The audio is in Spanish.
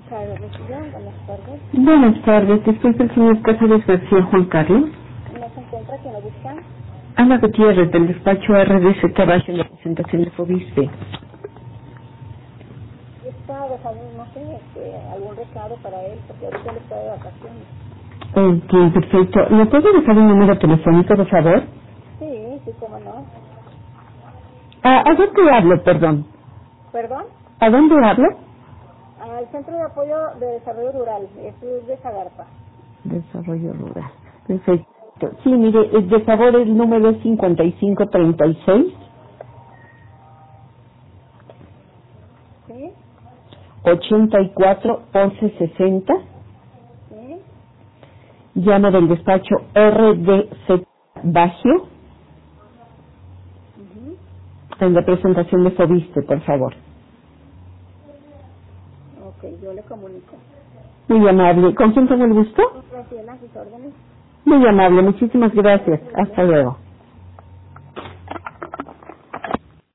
Carlos, buenas tardes. Buenas tardes, disculpe el señor Cáceres García Juan Carlos. ¿No se encuentra quien lo busca? Ana Gutiérrez, del despacho RDC Trabajo en la presentación de Fobiste. Está dejando, no sé, algún recado para él, porque ahorita él está de vacaciones. Ok, perfecto. ¿Me puede dejar un número telefónico, por favor? Sí, sí, cómo no. ¿A dónde hablo, perdón? ¿Perdón? ¿A dónde hablo? Al Centro de Apoyo de Desarrollo Rural, esto es de Zagarpa. Desarrollo Rural. Perfecto. Sí, mire, de favor el número es 5536 ¿Sí? 84 1160. ¿Sí? Llamo del despacho RDC Bagio Ujú. en la presentación de Fobiste, por favor. Ok, yo le comunico. Muy amable. ¿Con quién tengo el gusto? Graciela, a sus órdenes. Muy amable. Muchísimas gracias. Hasta luego.